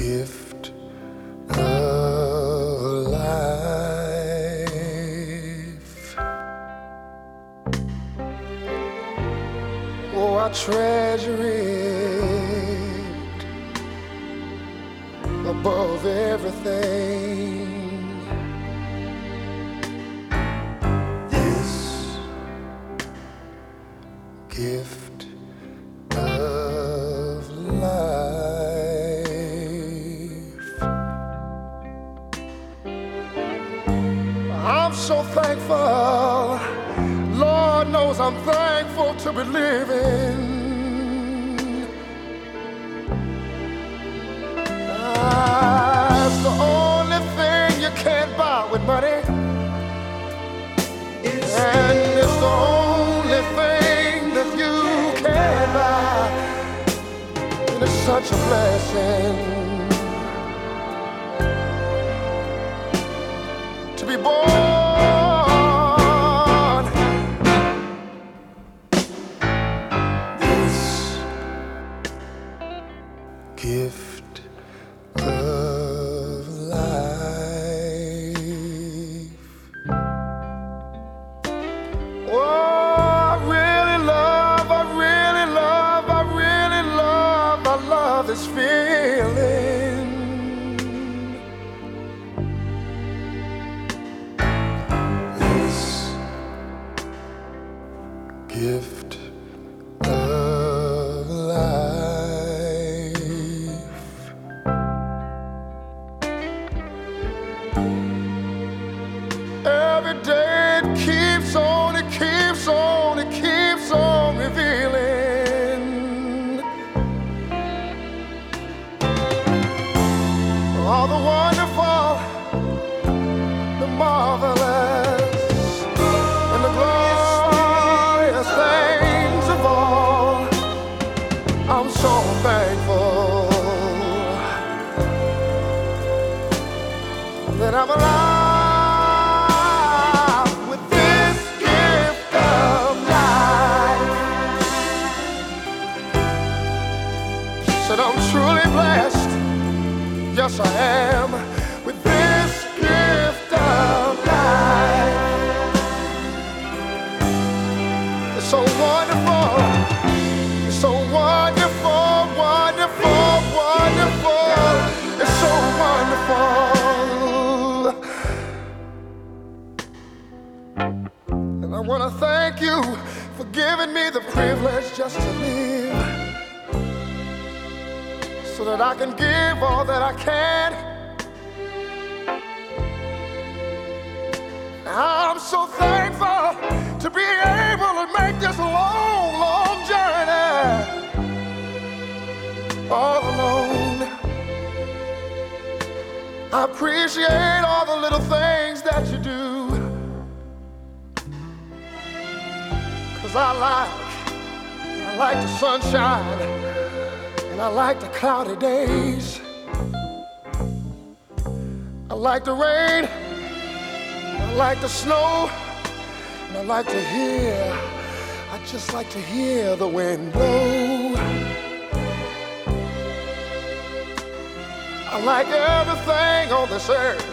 gift of life. Oh, I treasure it above everything. This gift of life. I'm so thankful. Lord knows I'm thankful to be living. That's the only thing you can't buy with money. And it's the only thing that you can buy. And it's such a blessing to be born. This gift of life. Oh, I really love this feeling. This gift of life. Every day it keeps on, it keeps on, it keeps on revealing all the wonderful, the marvelous, and the glorious things of all. I'm so thankful that I'm alive. I'm truly blessed, yes I am, with this gift of life. It's so wonderful, it's so wonderful, wonderful, wonderful, it's so wonderful. And I want to thank you for giving me the privilege just to live, so that I can give all that I can. I'm so thankful to be able to make this long, long journey all alone. I appreciate all the little things that you do, 'cause I like the sunshine, and I like the cloudy days. I like the rain, I like the snow, and I like to hear, I just like to hear the wind blow. I like everything on this earth